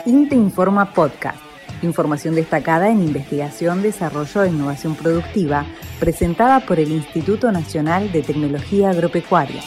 INTE Informa Podcast. Información destacada en investigación, desarrollo e innovación productiva, presentada por el Instituto Nacional de Tecnología Agropecuaria.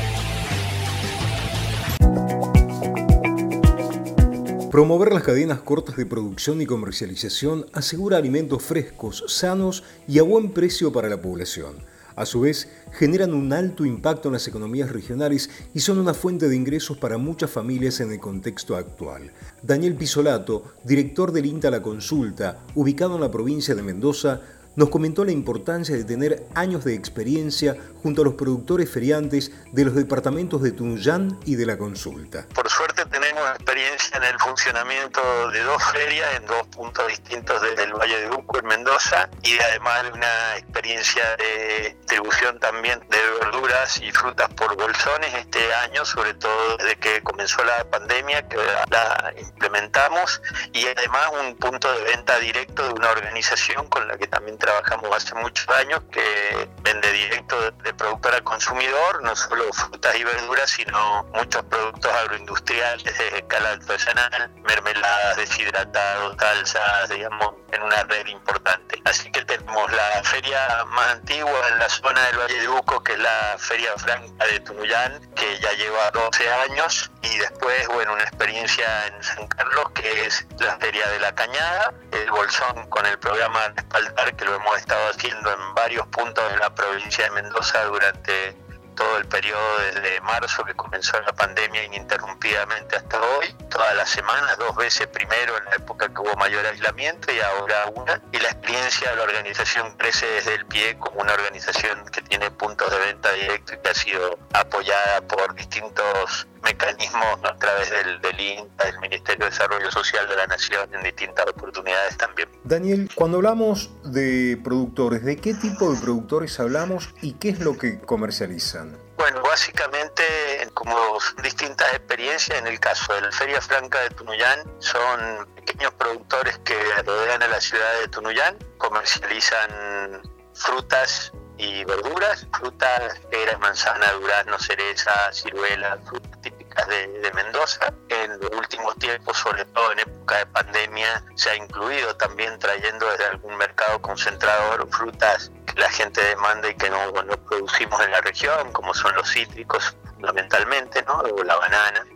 Promover las cadenas cortas de producción y comercialización asegura alimentos frescos, sanos y a buen precio para la población. A su vez, generan un alto impacto en las economías regionales y son una fuente de ingresos para muchas familias en el contexto actual. Daniel Pisolato, director del INTA La Consulta, ubicado en la provincia de Mendoza, nos comentó la importancia de tener años de experiencia junto a los productores feriantes de los departamentos de Tunuyán y de La Consulta. Por suerte tenemos experiencia en el funcionamiento de 2 ferias en 2 puntos distintos del Valle de Uco, en Mendoza, y además una experiencia de distribución también de verduras y frutas por bolsones este año, sobre todo desde que comenzó la pandemia, que la implementamos, y además un punto de venta directo de una organización con la que también trabajamos hace muchos años, que vende directo de productor al consumidor, no solo frutas y verduras, sino muchos productos agroindustriales de escala artesanal, mermeladas, deshidratados, salsas, digamos, en una red importante. Así que tenemos la feria más antigua en la zona del Valle de Uco, que es la Feria Franca de Tunuyán, que ya lleva 12 años, y después, una experiencia en San Carlos, que es la Feria de la Cañada, el Bolsón con el programa Respaldar, que lo hemos estado haciendo en varios puntos de la provincia de Mendoza durante todo el periodo desde marzo, que comenzó la pandemia, ininterrumpidamente hasta hoy, todas las semanas, 2 veces, primero en la época que hubo mayor aislamiento y ahora una, y la experiencia de la organización crece desde el pie como una organización que tiene puntos de venta directo y que ha sido apoyada por distintos mecanismos a través del INTA, del Ministerio de Desarrollo Social de la Nación, en distintas oportunidades también. Daniel, cuando hablamos de productores, ¿de qué tipo de productores hablamos y qué es lo que comercializan? Bueno, básicamente, como distintas experiencias, en el caso de la Feria Franca de Tunuyán, son pequeños productores que rodean a la ciudad de Tunuyán, comercializan frutas y verduras, frutas, peras, manzana, durazno, cereza, ciruela, frutas típicas de Mendoza. En los últimos tiempos, sobre todo en época de pandemia, se ha incluido también trayendo desde algún mercado concentrador frutas que la gente demanda y que no producimos en la región, como son los cítricos fundamentalmente, ¿no? O la banana,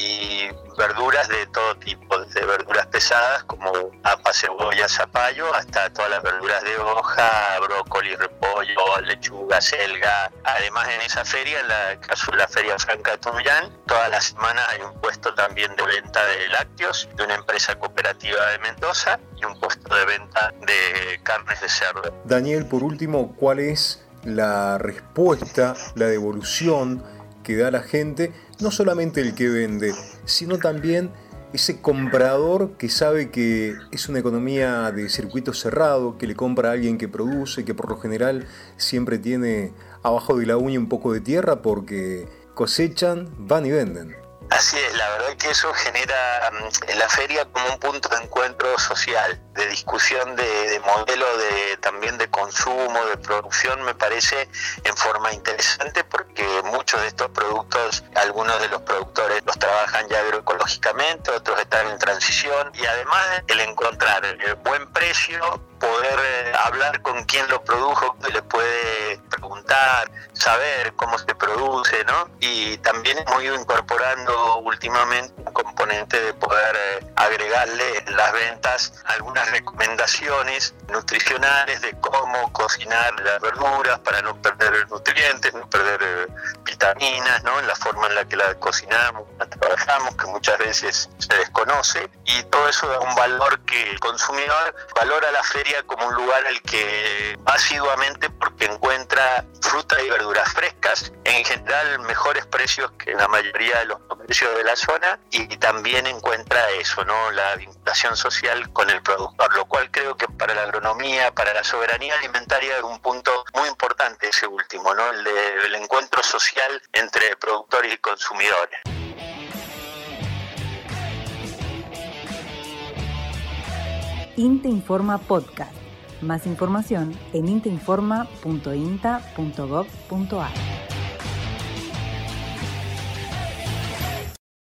y verduras de todo tipo, desde verduras pesadas como papa, cebolla, zapallo, hasta todas las verduras de hoja, brócoli, repollo, lechuga, selga. Además, en esa feria, en el caso de la Feria Franca de Tunuyán, todas las semanas hay un puesto también de venta de lácteos de una empresa cooperativa de Mendoza y un puesto de venta de carnes de cerdo. Daniel, por último, ¿cuál es la respuesta, la devolución que da la gente, no solamente el que vende, sino también ese comprador que sabe que es una economía de circuito cerrado, que le compra a alguien que produce, que por lo general siempre tiene abajo de la uña un poco de tierra porque cosechan, van y venden? Así es, la verdad que eso genera la feria como un punto de encuentro social, de discusión de modelo también de consumo, de producción, me parece en forma interesante, porque muchos de estos productos, algunos de los productores los trabajan ya agroecológicamente, otros están en transición, y además el encontrar buen precio, poder hablar con quien lo produjo, que le puede preguntar, saber cómo se produce, ¿no? Y también hemos ido incorporando últimamente un componente de poder agregarle en las ventas algunas recomendaciones nutricionales de cómo cocinar las verduras para no perder nutrientes, no perder vitaminas, ¿no? En la forma en la que la cocinamos, la trabajamos, que muchas veces se desconoce, y todo eso da un valor que el consumidor valora la feria como un lugar al que va asiduamente porque encuentra frutas y verduras frescas, en general mejores precios que en la mayoría de los comercios de la zona, y también encuentra eso, ¿no? La vinculación social con el productor, lo cual creo que para la agronomía, para la soberanía alimentaria es un punto muy importante ese último, ¿no? El encuentro social entre productores y consumidores. INTE Informa Podcast. Más información en inteinforma.inta.gov.ar.